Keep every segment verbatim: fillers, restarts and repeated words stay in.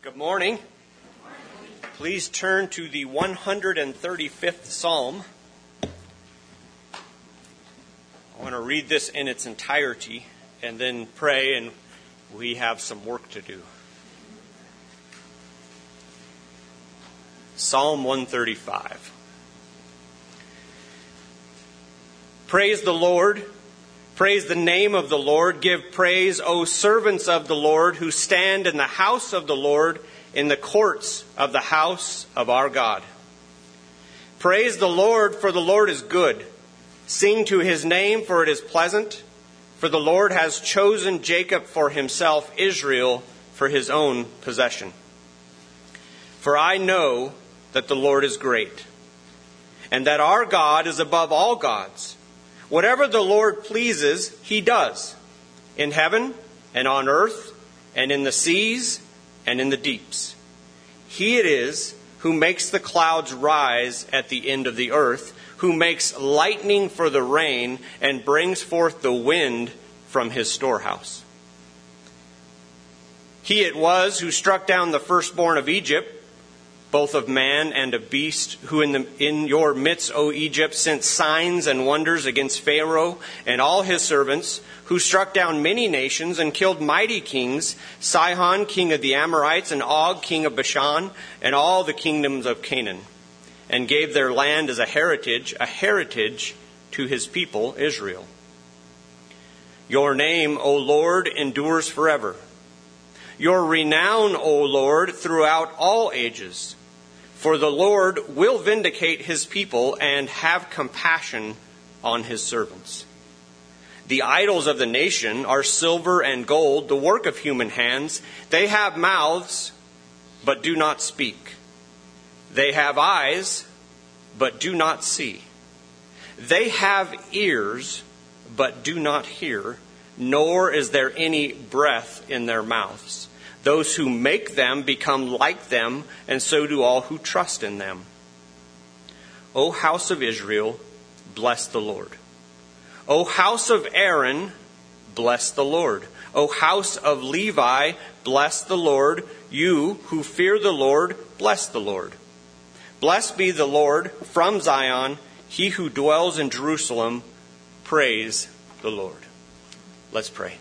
Good morning. Please turn to the one hundred thirty-fifth Psalm. I want to read this in its entirety and then pray, and we have some work to do. Psalm one thirty-five. Praise the Lord. Praise the name of the Lord. Give praise, O servants of the Lord, who stand in the house of the Lord, in the courts of the house of our God. Praise the Lord, for the Lord is good. Sing to his name, for it is pleasant. For the Lord has chosen Jacob for himself, Israel for his own possession. For I know that the Lord is great, and that our God is above all gods. Whatever the Lord pleases, he does, in heaven and on earth and in the seas and in the deeps. He it is who makes the clouds rise at the end of the earth, who makes lightning for the rain and brings forth the wind from his storehouse. He it was who struck down the firstborn of Egypt, both of man and of beast, who in the in your midst, O Egypt, sent signs and wonders against Pharaoh and all his servants, who struck down many nations and killed mighty kings, Sihon, king of the Amorites, and Og, king of Bashan, and all the kingdoms of Canaan, and gave their land as a heritage, a heritage to his people Israel. Your name, O Lord, endures forever. Your renown, O Lord, throughout all ages. For the Lord will vindicate his people and have compassion on his servants. The idols of the nation are silver and gold, the work of human hands. They have mouths, but do not speak. They have eyes, but do not see. They have ears, but do not hear, nor is there any breath in their mouths. Those who make them become like them, and so do all who trust in them. O house of Israel, bless the Lord. O house of Aaron, bless the Lord. O house of Levi, bless the Lord. You who fear the Lord, bless the Lord. Blessed be the Lord from Zion, he who dwells in Jerusalem. Praise the Lord. Let's pray.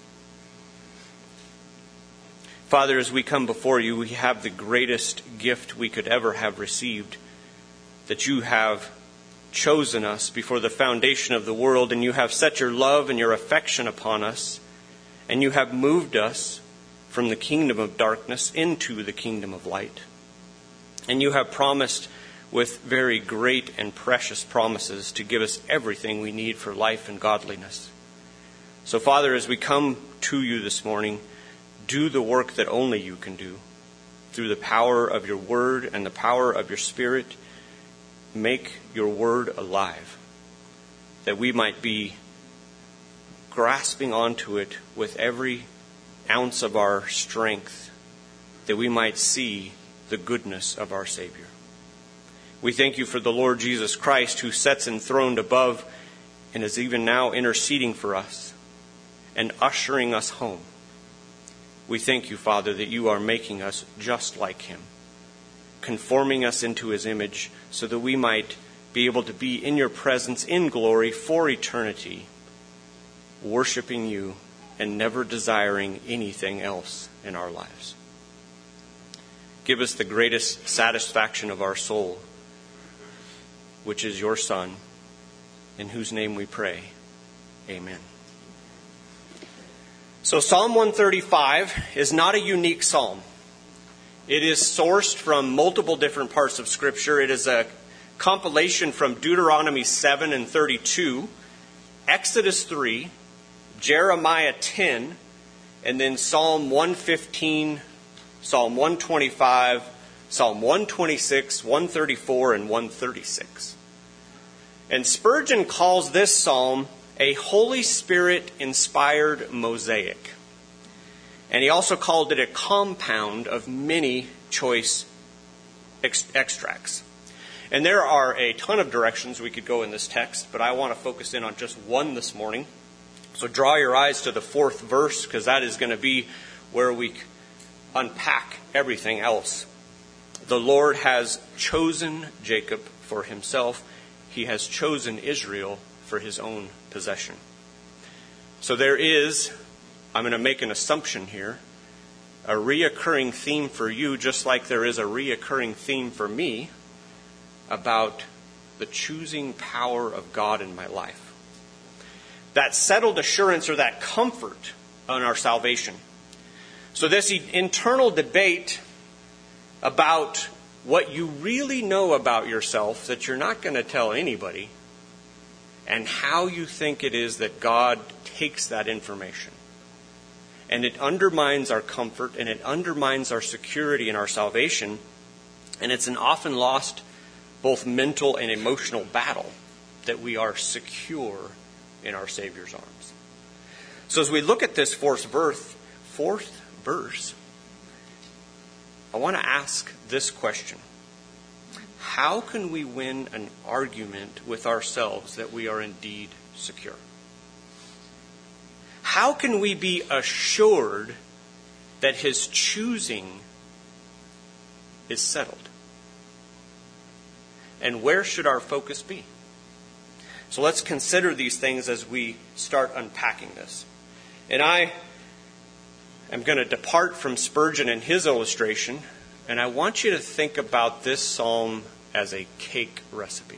Father, as we come before you, we have the greatest gift we could ever have received, that you have chosen us before the foundation of the world, and you have set your love and your affection upon us, and you have moved us from the kingdom of darkness into the kingdom of light. And you have promised with very great and precious promises to give us everything we need for life and godliness. So, Father, as we come to you this morning, do the work that only you can do. Through the power of your word and the power of your spirit, make your word alive, that we might be grasping onto it with every ounce of our strength, that we might see the goodness of our Savior. We thank you for the Lord Jesus Christ, who sits enthroned above and is even now interceding for us and ushering us home. We thank you, Father, that you are making us just like him, conforming us into his image so that we might be able to be in your presence in glory for eternity, worshiping you and never desiring anything else in our lives. Give us the greatest satisfaction of our soul, which is your Son, in whose name we pray. Amen. So Psalm one thirty-five is not a unique psalm. It is sourced from multiple different parts of Scripture. It is a compilation from Deuteronomy seven and thirty-two, Exodus three, Jeremiah ten, and then Psalm one fifteen, Psalm one twenty-five, Psalm one twenty-six, one thirty-four, and one thirty-six. And Spurgeon calls this psalm a Holy Spirit-inspired mosaic. And he also called it a compound of many choice ex- extracts. And there are a ton of directions we could go in this text, but I want to focus in on just one this morning. So draw your eyes to the fourth verse, because that is going to be where we unpack everything else. The Lord has chosen Jacob for himself. He has chosen Israel for his own possession. So there is, I'm going to make an assumption here, a reoccurring theme for you, just like there is a reoccurring theme for me about the choosing power of God in my life. That settled assurance or that comfort on our salvation. So this internal debate about what you really know about yourself that you're not going to tell anybody, and how you think it is that God takes that information. And it undermines our comfort, and it undermines our security in our salvation, and it's an often lost both mental and emotional battle that we are secure in our Savior's arms. So as we look at this fourth verse, fourth verse, I want to ask this question. How can we win an argument with ourselves that we are indeed secure? How can we be assured that His choosing is settled? And where should our focus be? So let's consider these things as we start unpacking this. And I am going to depart from Spurgeon and his illustration, and I want you to think about this psalm as a cake recipe.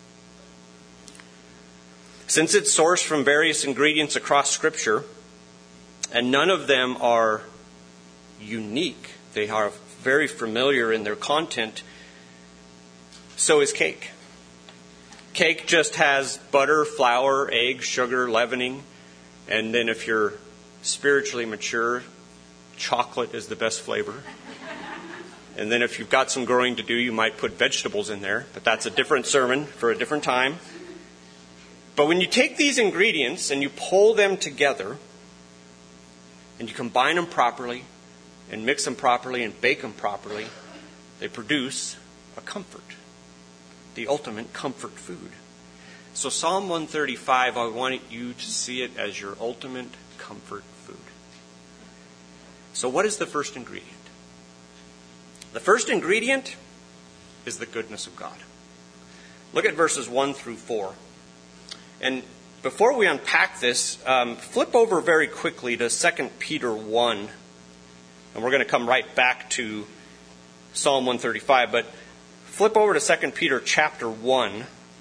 Since it's sourced from various ingredients across Scripture, and none of them are unique, they are very familiar in their content, so is cake. Cake just has butter, flour, eggs, sugar, leavening, and then if you're spiritually mature, chocolate is the best flavor. And then if you've got some growing to do, you might put vegetables in there, but that's a different sermon for a different time. But when you take these ingredients and you pull them together, and you combine them properly, and mix them properly, and bake them properly, they produce a comfort. The ultimate comfort food. So Psalm one thirty-five, I want you to see it as your ultimate comfort food. So what is the first ingredient? The first ingredient is the goodness of God. Look at verses one through four. And before we unpack this, um, flip over very quickly to Second Peter one. And we're going to come right back to Psalm one thirty-five, but flip over to Second Peter chapter one,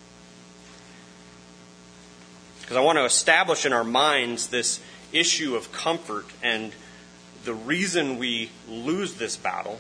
because I want to establish in our minds this issue of comfort and the reason we lose this battle.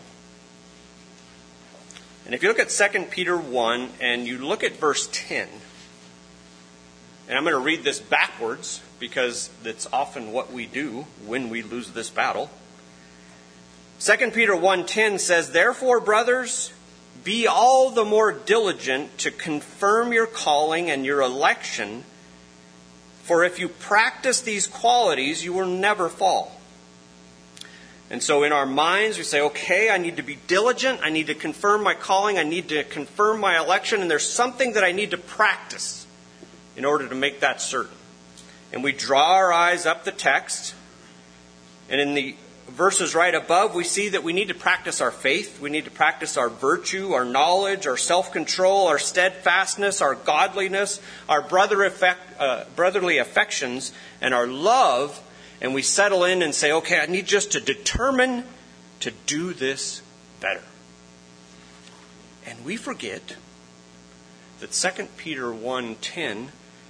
And if you look at Second Peter one and you look at verse ten, and I'm going to read this backwards because that's often what we do when we lose this battle. Second Peter one ten says, "Therefore, brothers, be all the more diligent to confirm your calling and your election, for if you practice these qualities, you will never fall." And so in our minds, we say, okay, I need to be diligent, I need to confirm my calling, I need to confirm my election, and there's something that I need to practice in order to make that certain. And we draw our eyes up the text, and in the verses right above, we see that we need to practice our faith. We need to practice our virtue, our knowledge, our self-control, our steadfastness, our godliness, our brother effect, uh, brotherly affections, and our love. And we settle in and say, okay, I need just to determine to do this better. And we forget that Second Peter one ten,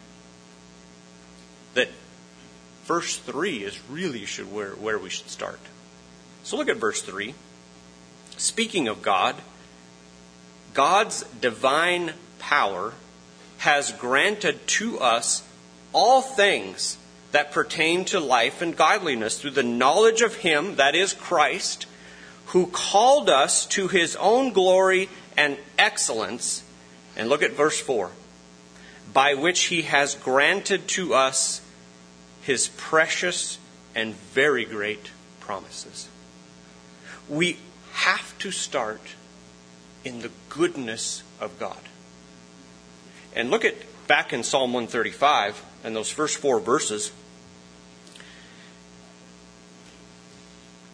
that verse three is really should where, where we should start. So look at verse three. Speaking of God, God's divine power has granted to us all things that pertain to life and godliness through the knowledge of Him, that is Christ, who called us to His own glory and excellence. And look at verse four. By which He has granted to us His precious and very great promises. We have to start in the goodness of God. And look at back in Psalm one thirty-five and those first four verses.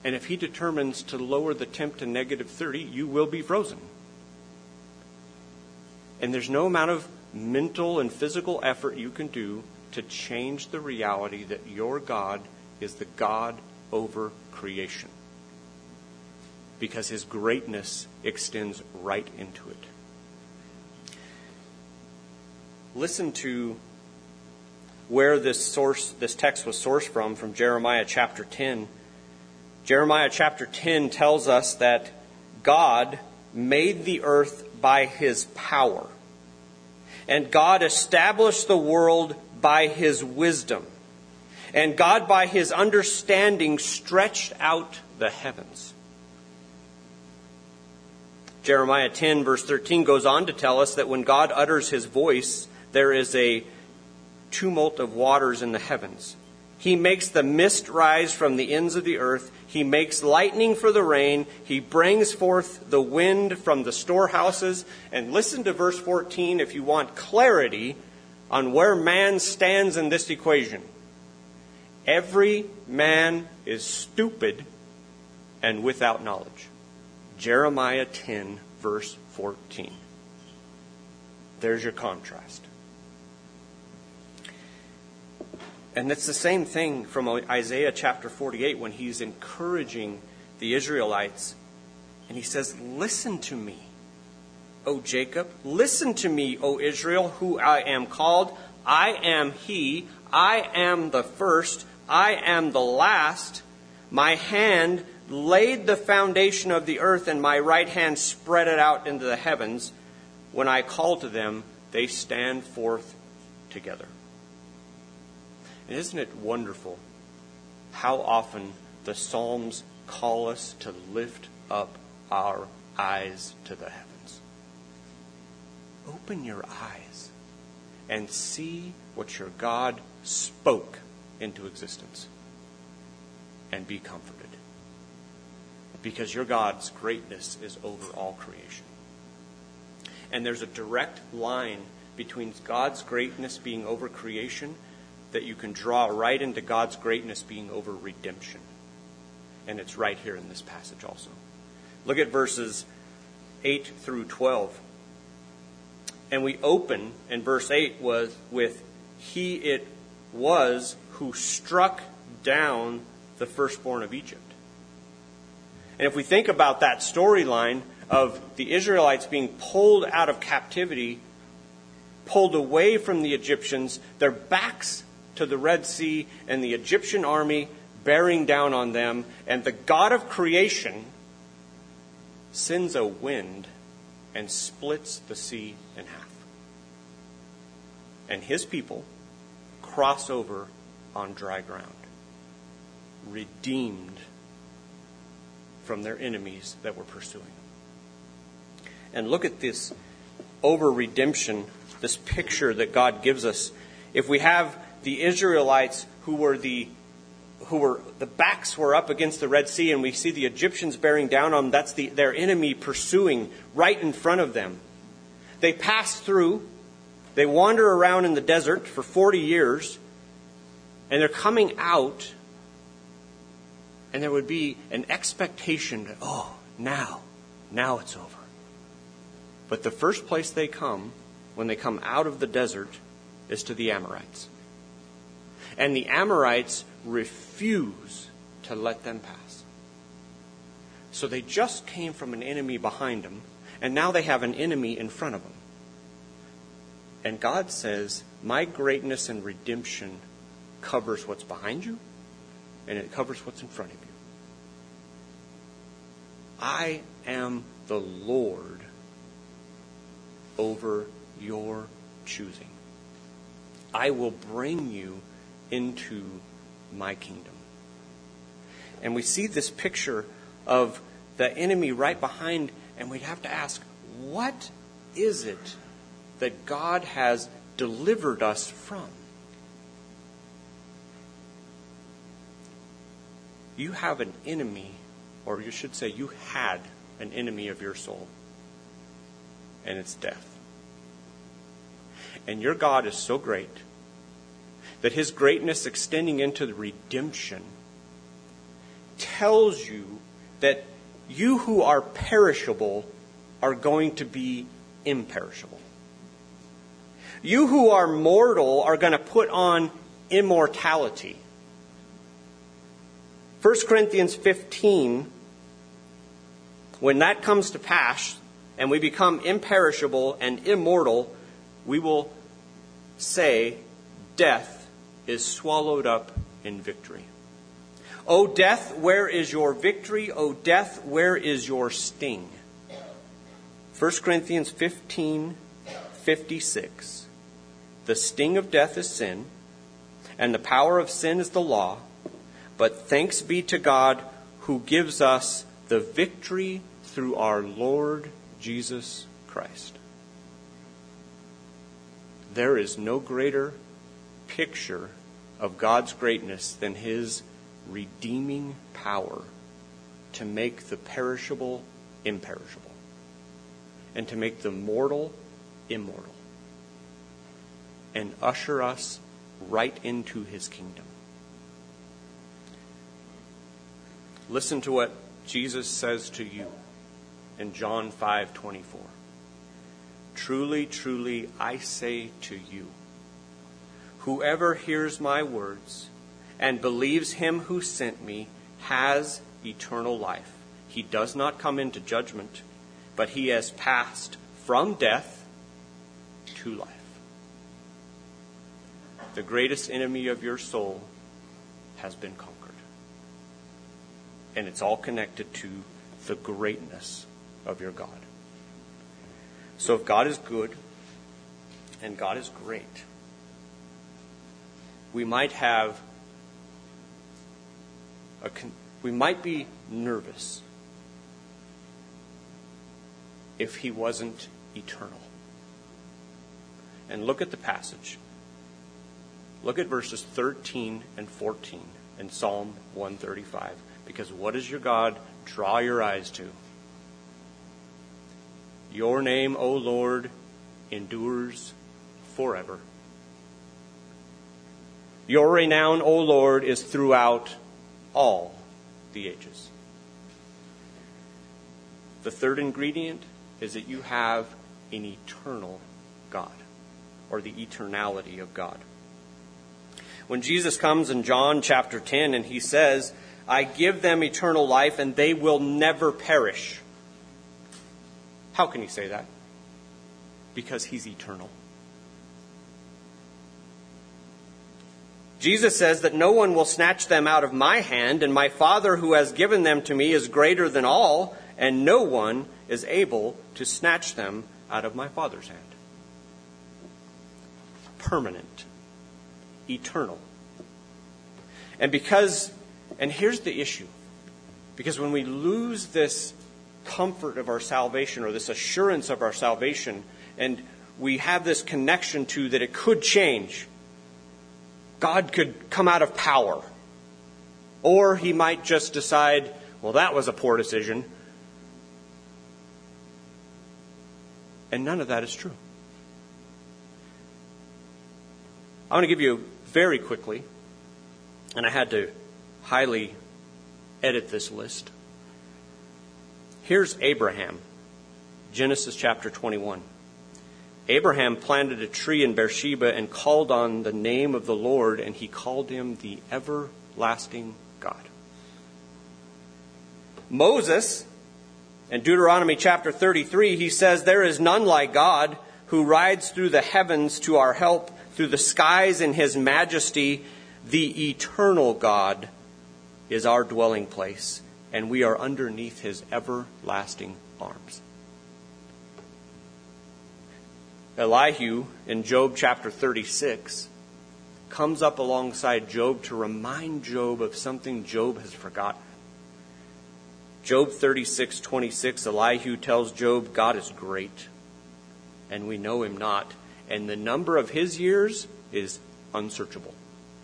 And if he determines to lower the temp to negative thirty, you will be frozen. And there's no amount of mental and physical effort you can do to change the reality that your God is the God over creation. Because his greatness extends right into it. Listen to where this source, this text was sourced from, from Jeremiah chapter ten. Jeremiah chapter ten tells us that God made the earth by his power. And God established the world by his wisdom. And God by his understanding stretched out the heavens. Jeremiah ten verse thirteen goes on to tell us that when God utters his voice, there is a tumult of waters in the heavens. He makes the mist rise from the ends of the earth. He makes lightning for the rain. He brings forth the wind from the storehouses. And listen to verse fourteen if you want clarity on where man stands in this equation. Every man is stupid and without knowledge. Jeremiah ten, verse fourteen. There's your contrast. And it's the same thing from Isaiah chapter forty-eight when he's encouraging the Israelites. And he says, listen to me, O Jacob. Listen to me, O Israel, who I am called. I am he. I am the first. I am the last. My hand laid the foundation of the earth, and my right hand spread it out into the heavens. When I call to them, they stand forth together. And isn't it wonderful how often the Psalms call us to lift up our eyes to the heavens? Open your eyes and see what your God spoke into existence. And be comforted. Because your God's greatness is over all creation. And there's a direct line between God's greatness being over creation that you can draw right into God's greatness being over redemption. And it's right here in this passage also. Look at verses eight through twelve. And we open in verse eight was with, He it was who struck down the firstborn of Egypt. And if we think about that storyline of the Israelites being pulled out of captivity, pulled away from the Egyptians, their backs to the Red Sea and the Egyptian army bearing down on them, and the God of creation sends a wind and splits the sea in half. And his people cross over on dry ground, redeemed from their enemies that were pursuing them. And look at this over redemption, this picture that God gives us. If we have the Israelites who were the who were the backs were up against the Red Sea, and we see the Egyptians bearing down on them, that's the their enemy pursuing right in front of them. They pass through, they wander around in the desert for forty years, and they're coming out, and there would be an expectation that, oh, now, now it's over. But the first place they come, when they come out of the desert, is to the Amorites. And the Amorites refuse to let them pass. So they just came from an enemy behind them, and now they have an enemy in front of them. And God says, my greatness and redemption covers what's behind you, and it covers what's in front of you. I am the Lord over your choosing. I will bring you into my kingdom. And we see this picture of the enemy right behind, and we'd have to ask, what is it that God has delivered us from? You have an enemy, or you should say you had an enemy of your soul, and it's death. And your God is so great that his greatness extending into the redemption tells you that you who are perishable are going to be imperishable. You who are mortal are going to put on immortality. First Corinthians fifteen, when that comes to pass and we become imperishable and immortal, we will say, death is swallowed up in victory. O death, where is your victory? O death, where is your sting? First Corinthians fifteen fifty-six. The sting of death is sin, and the power of sin is the law. But thanks be to God who gives us the victory through our Lord Jesus Christ. There is no greater picture of God's greatness than His redeeming power to make the perishable imperishable and to make the mortal immortal and usher us right into His kingdom. Listen to what Jesus says to you in John five twenty-four. Truly, truly, I say to you, whoever hears my words and believes Him who sent me has eternal life. He does not come into judgment, but he has passed from death to life. The greatest enemy of your soul has been conquered. And it's all connected to the greatness of your God. So if God is good and God is great, we might have a con- we might be nervous if He wasn't eternal. And look at the passage. Look at verses thirteen and fourteen in Psalm one thirty-five. Because what does your God draw your eyes to? Your name, O Lord, endures forever. Your renown, O Lord, is throughout all the ages. The third ingredient is that you have an eternal God, or the eternality of God. When Jesus comes in John chapter ten and He says, I give them eternal life and they will never perish. How can He say that? Because He's eternal. Jesus says that no one will snatch them out of my hand, and my Father who has given them to me is greater than all, and no one is able to snatch them out of my Father's hand. Permanent. Eternal. And because, and here's the issue, because when we lose this comfort of our salvation or this assurance of our salvation, and we have this connection to that it could change, God could come out of power, or He might just decide, well, that was a poor decision. And none of that is true. I want to give you very quickly, and I had to highly edit this list. Here's Abraham, Genesis chapter twenty-one. Abraham planted a tree in Beersheba and called on the name of the Lord, and he called him the everlasting God. Moses, in Deuteronomy chapter thirty-three, he says, there is none like God who rides through the heavens to our help, through the skies in His majesty. The eternal God is our dwelling place, and we are underneath His everlasting arms. Elihu, in Job chapter thirty-six, comes up alongside Job to remind Job of something Job has forgotten. Job thirty-six twenty-six, Elihu tells Job, God is great, and we know Him not, and the number of His years is unsearchable.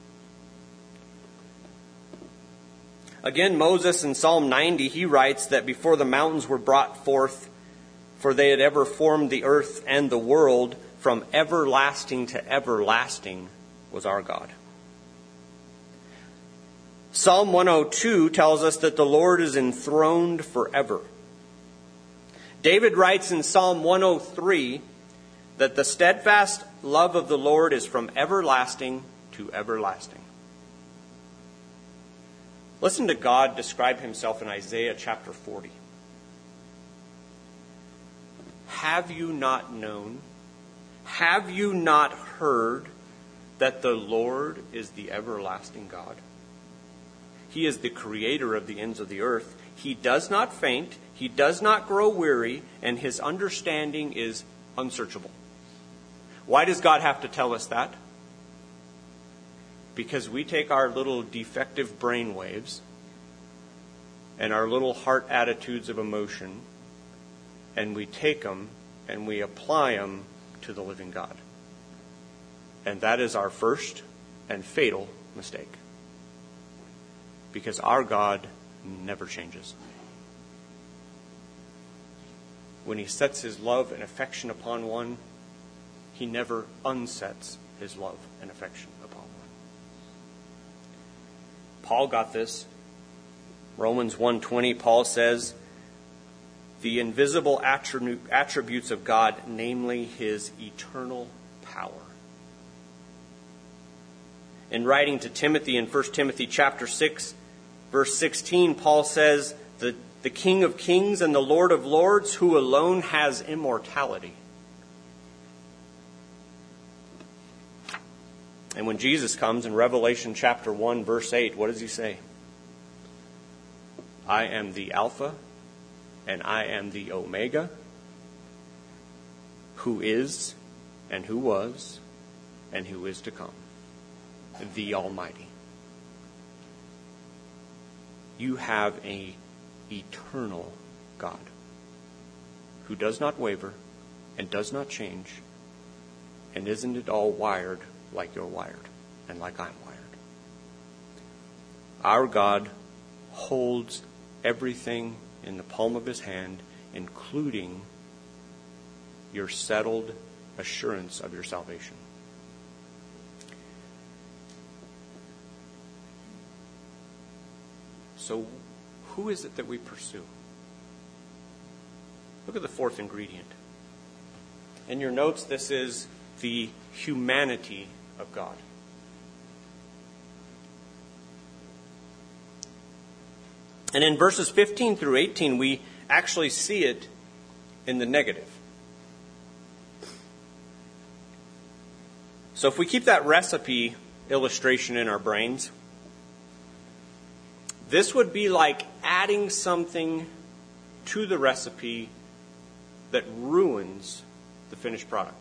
Again, Moses in Psalm ninety, he writes that before the mountains were brought forth, for they had ever formed the earth and the world, from everlasting to everlasting was our God. Psalm one oh two tells us that the Lord is enthroned forever. David writes in Psalm one oh three that the steadfast love of the Lord is from everlasting to everlasting. Listen to God describe himself in Isaiah chapter forty. Have you not known? Have you not heard that the Lord is the everlasting God? He is the creator of the ends of the earth. He does not faint. He does not grow weary. And his understanding is unsearchable. Why does God have to tell us that? Because we take our little defective brain waves and our little heart attitudes of emotion, and we take them and we apply them to the living God. And that is our first and fatal mistake. Because our God never changes. When he sets his love and affection upon one, he never unsets his love and affection upon one. Paul got this. Romans one twenty, Paul says, the invisible attributes of God, namely his eternal power. In writing to Timothy in First Timothy chapter six, verse sixteen, Paul says, the, the King of Kings and the Lord of Lords, who alone has immortality. And when Jesus comes in Revelation chapter one, verse eight, what does he say? I am the Alpha and I am the Omega, who is and who was and who is to come, the Almighty. You have an eternal God who does not waver and does not change, and isn't it all wired like you're wired and like I'm wired. Our God holds everything in the palm of his hand, including your settled assurance of your salvation. So, who is it that we pursue? Look at the fourth ingredient. In your notes, this is the humanity of God. And in verses fifteen through eighteen, we actually see it in the negative. So if we keep that recipe illustration in our brains, this would be like adding something to the recipe that ruins the finished product.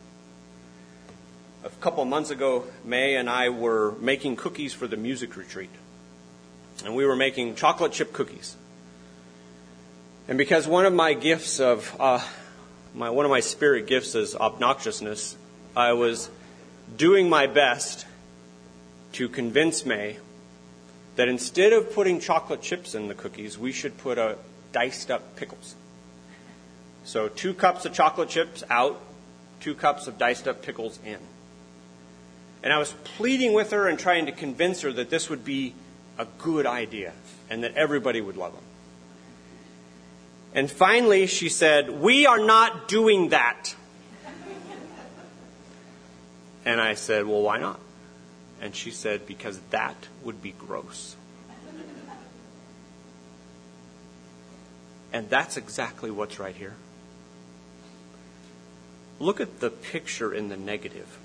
A couple of months ago, May and I were making cookies for the music retreat. And we were making chocolate chip cookies. And because one of my gifts of, uh, my one of my spirit gifts is obnoxiousness, I was doing my best to convince May that instead of putting chocolate chips in the cookies, we should put a diced up pickles. So two cups of chocolate chips out, two cups of diced up pickles in. And I was pleading with her and trying to convince her that this would be a good idea and that everybody would love them. And finally she said, we are not doing that. And I said, well, why not? And she said, because that would be gross. And that's exactly what's right here. Look at the picture in the negative.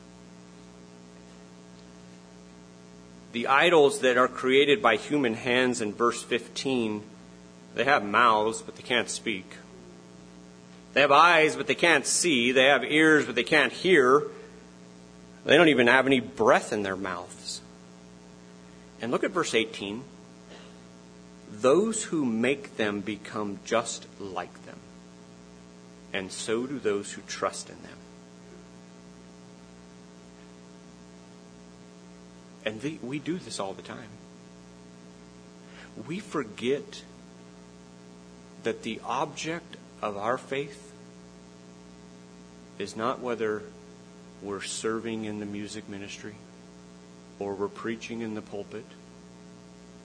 The idols that are created by human hands in verse fifteen, they have mouths, but they can't speak. They have eyes, but they can't see. They have ears, but they can't hear. They don't even have any breath in their mouths. And look at verse eighteen. Those who make them become just like them, and so do those who trust in them. And the, we do this all the time. We forget that the object of our faith is not whether we're serving in the music ministry or we're preaching in the pulpit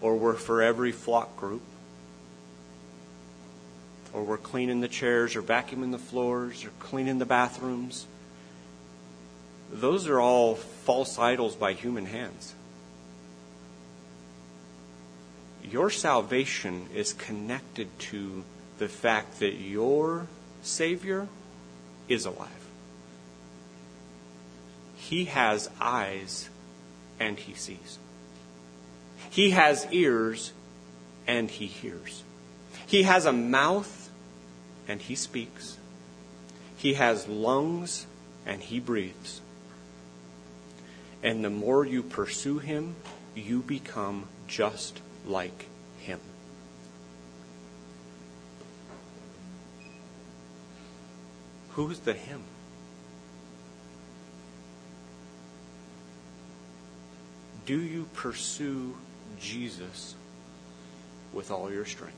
or we're for every flock group, or we're cleaning the chairs or vacuuming the floors or cleaning the bathrooms. Those are all false idols by human hands. Your salvation is connected to the fact that your Savior is alive. He has eyes and He sees. He has ears and He hears. He has a mouth and He speaks. He has lungs and He breathes. And the more you pursue Him, you become just like Him. Who's the Him? Do you pursue Jesus with all your strength?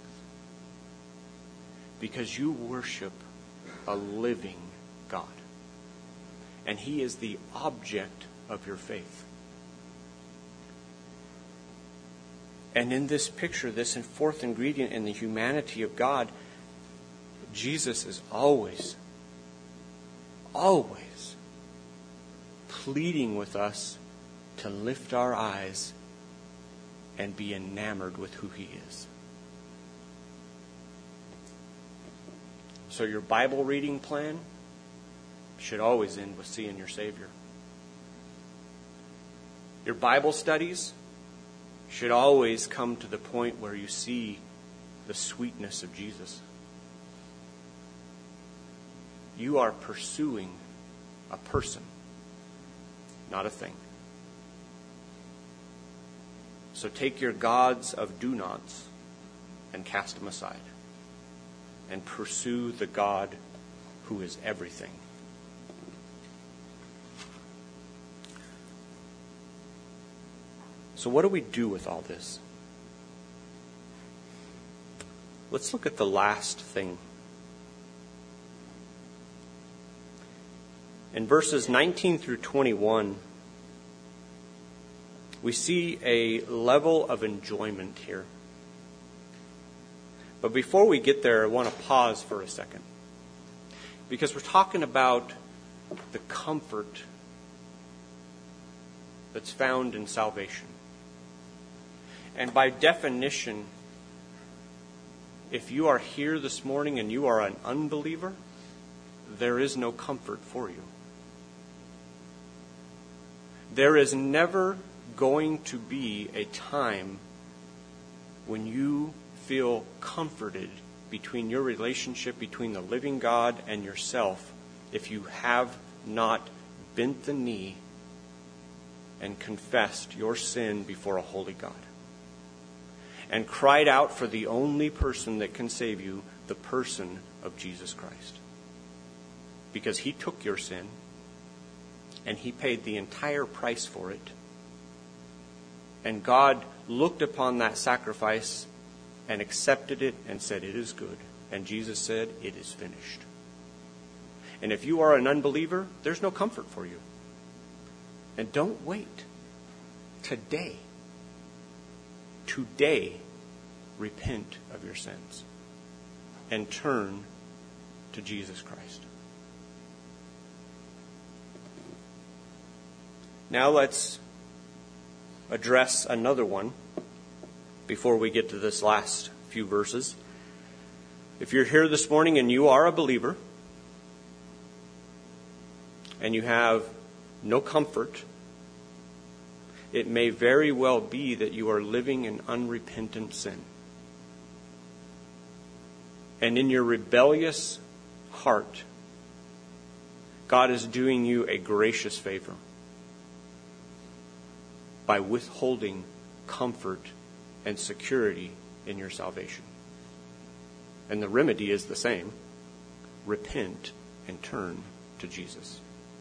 Because you worship a living God. And He is the object of your faith. And in this picture, this fourth ingredient in the humanity of God, Jesus is always, always pleading with us to lift our eyes and be enamored with who He is. So your Bible reading plan should always end with seeing your Savior. Your Bible studies should always come to the point where you see the sweetness of Jesus. You are pursuing a person, not a thing. So take your gods of do-nots and cast them aside, and pursue the God who is everything. So what do we do with all this? Let's look at the last thing. In verses nineteen through twenty-one, we see a level of enjoyment here. But before we get there, I want to pause for a second. Because we're talking about the comfort that's found in salvation. And by definition, if you are here this morning and you are an unbeliever, there is no comfort for you. There is never going to be a time when you feel comforted between your relationship between the living God and yourself if you have not bent the knee and confessed your sin before a holy God and cried out for the only person that can save you, the person of Jesus Christ. Because He took your sin and He paid the entire price for it. And God looked upon that sacrifice and accepted it and said, "It is good." And Jesus said, "It is finished." And if you are an unbeliever, there's no comfort for you. And don't wait. Today, today, repent of your sins and turn to Jesus Christ. Now let's address another one before we get to this last few verses. If you're here this morning and you are a believer and you have no comfort, it may very well be that you are living in unrepentant sin. And in your rebellious heart, God is doing you a gracious favor by withholding comfort and security in your salvation. And the remedy is the same. Repent and turn to Jesus.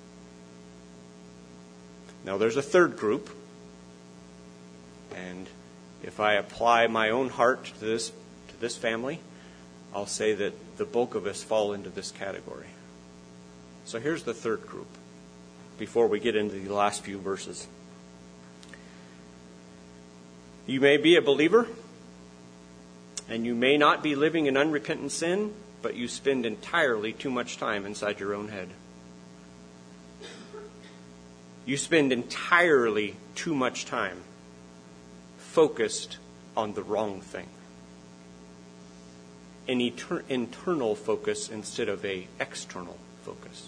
Now there's a third group. And if I apply my own heart to this, to this family, I'll say that the bulk of us fall into this category. So here's the third group before we get into the last few verses. You may be a believer, and you may not be living in unrepentant sin, but you spend entirely too much time inside your own head. You spend entirely too much time focused on the wrong thing. An eter- internal focus instead of an external focus.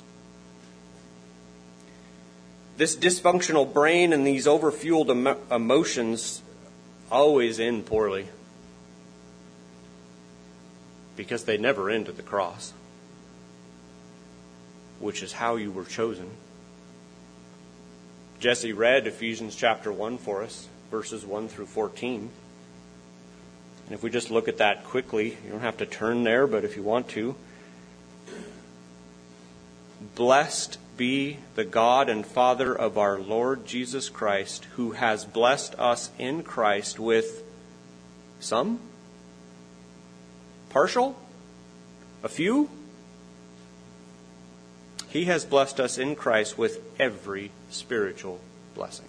This dysfunctional brain and these overfueled emo- emotions always end poorly. Because they never end at the cross, which is how you were chosen. Jesse read Ephesians chapter one for us, verses one through fourteen. And if we just look at that quickly, you don't have to turn there, but if you want to. Blessed be the God and Father of our Lord Jesus Christ, who has blessed us in Christ with some? Partial? A few? He has blessed us in Christ with every spiritual blessing.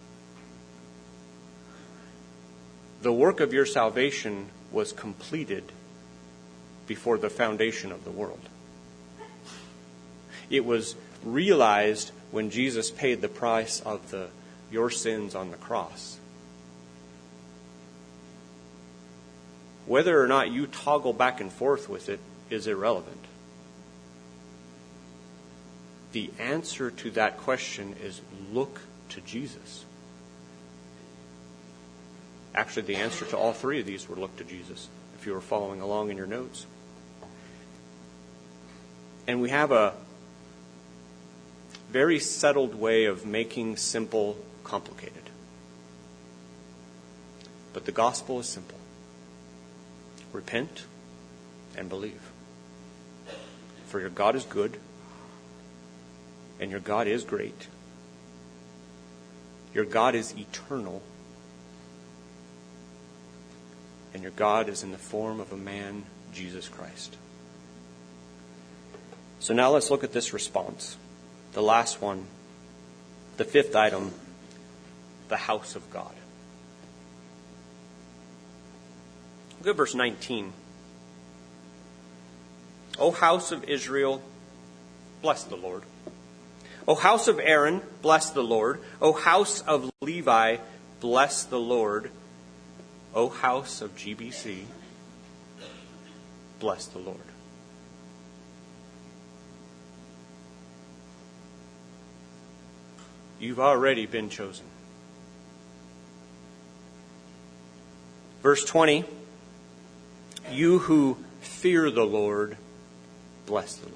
The work of your salvation was completed before the foundation of the world. It was realized when Jesus paid the price of the your sins on the cross. Whether or not you toggle back and forth with it is irrelevant. The answer to that question is look to Jesus. Actually, the answer to all three of these were look to Jesus, if you were following along in your notes. And we have a very settled way of making simple complicated. But the gospel is simple. Repent and believe. For your God is good, and your God is great. Your God is eternal, and your God is in the form of a man, Jesus Christ. So now let's look at this response. The last one, the fifth item, the house of God. Look at verse nineteen. O house of Israel, bless the Lord. O house of Aaron, bless the Lord. O house of Levi, bless the Lord. O house of G B C, bless the Lord. You've already been chosen. Verse twenty, you who fear the Lord, bless the Lord.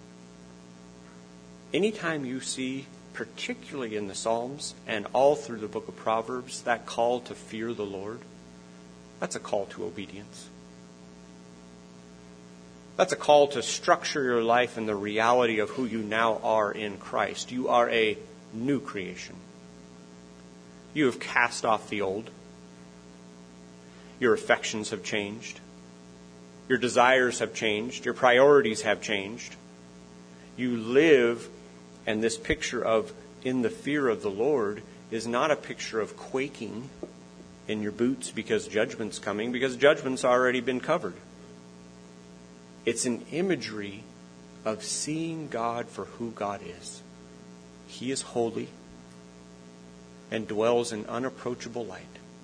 Anytime you see, particularly in the Psalms and all through the book of Proverbs, that call to fear the Lord, that's a call to obedience. That's a call to structure your life in the reality of who you now are in Christ. You are a new creation. You have cast off the old. Your affections have changed. Your desires have changed. Your priorities have changed. You live, and this picture of in the fear of the Lord is not a picture of quaking in your boots because judgment's coming, because judgment's already been covered. It's an imagery of seeing God for who God is. He is holy and dwells in unapproachable light.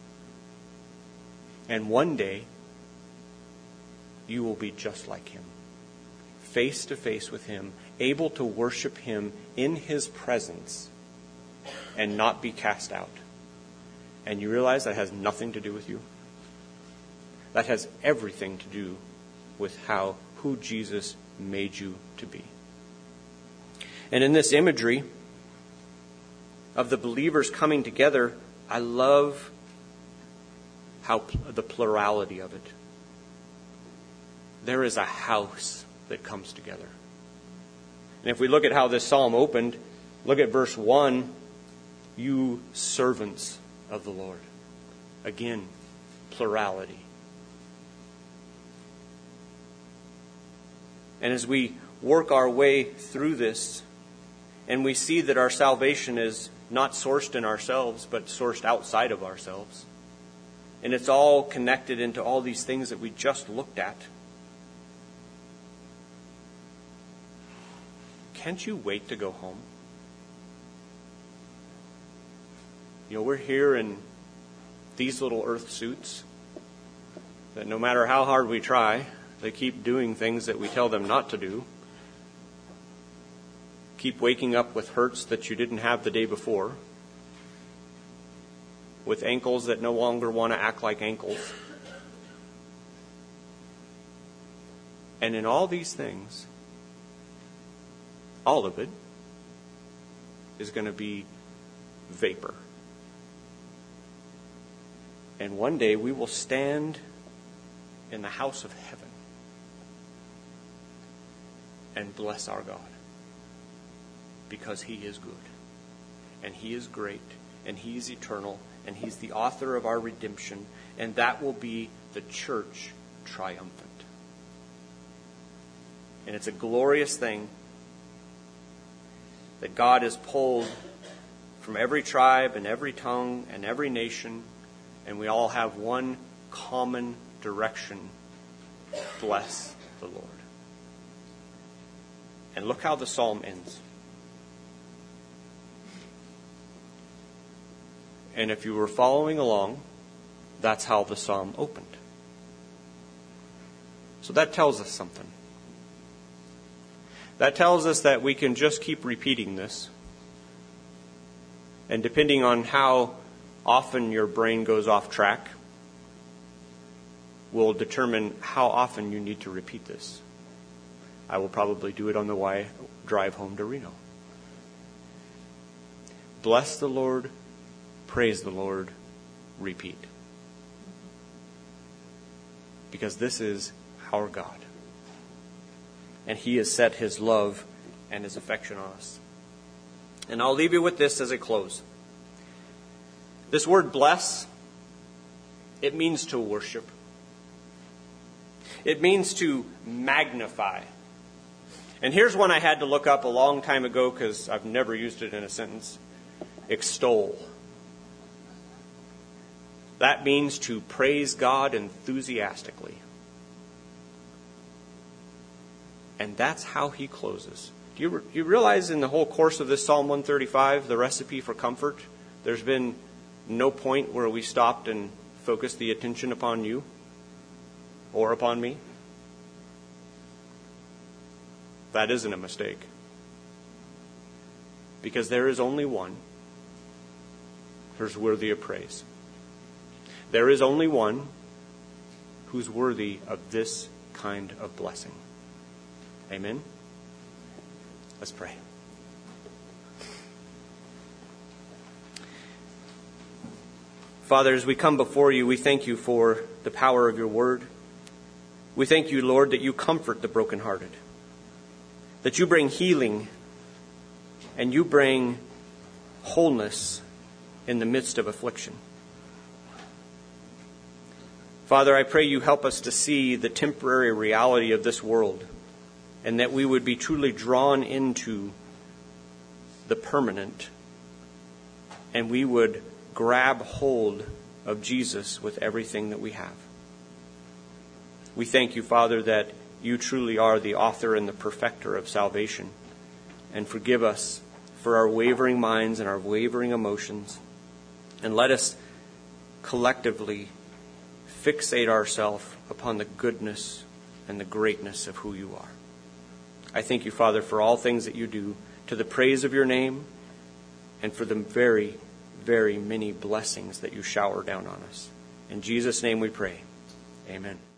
And one day, you will be just like Him, face to face with Him, able to worship Him in His presence and not be cast out. And you realize that has nothing to do with you. That has everything to do with how, who Jesus made you to be. And in this imagery of the believers coming together, I love how the plurality of it. There is a house that comes together. And if we look at how this psalm opened, look at verse one, you servants of the Lord. Again, plurality. And as we work our way through this, and we see that our salvation is not sourced in ourselves, but sourced outside of ourselves. And it's all connected into all these things that we just looked at. Can't you wait to go home? You know, we're here in these little earth suits that no matter how hard we try, they keep doing things that we tell them not to do. Keep waking up with hurts that you didn't have the day before. With ankles that no longer want to act like ankles. And in all these things, all of it is going to be vapor. And one day we will stand in the house of heaven and bless our God. Because He is good. And He is great. And He is eternal. And He's the author of our redemption. And that will be the church triumphant. And it's a glorious thing that God has pulled from every tribe and every tongue and every nation, and we all have one common direction. Bless the Lord. And look how the psalm ends. And if you were following along, that's how the psalm opened. So that tells us something. That tells us that we can just keep repeating this. And depending on how often your brain goes off track, will determine how often you need to repeat this. I will probably do it on the way drive home to Reno. Bless the Lord, praise the Lord, repeat. Because this is our God. And He has set His love and His affection on us. And I'll leave you with this as I close. This word bless, it means to worship. It means to magnify. And here's one I had to look up a long time ago because I've never used it in a sentence. Extol. That means to praise God enthusiastically. And that's how He closes. Do you, re- you realize in the whole course of this Psalm one thirty-five, the recipe for comfort, there's been no point where we stopped and focused the attention upon you or upon me? That isn't a mistake. Because there is only one who's worthy of praise. There is only one who's worthy of this kind of blessing. Amen? Let's pray. Father, as we come before you, we thank you for the power of your word. We thank you, Lord, that you comfort the brokenhearted, that you bring healing and you bring wholeness in the midst of affliction. Father, I pray you help us to see the temporary reality of this world and that we would be truly drawn into the permanent and we would grab hold of Jesus with everything that we have. We thank you, Father, that you truly are the author and the perfecter of salvation. And forgive us for our wavering minds and our wavering emotions. And let us collectively fixate ourselves upon the goodness and the greatness of who you are. I thank you, Father, for all things that you do to the praise of your name and for the very, very many blessings that you shower down on us. In Jesus' name we pray. Amen.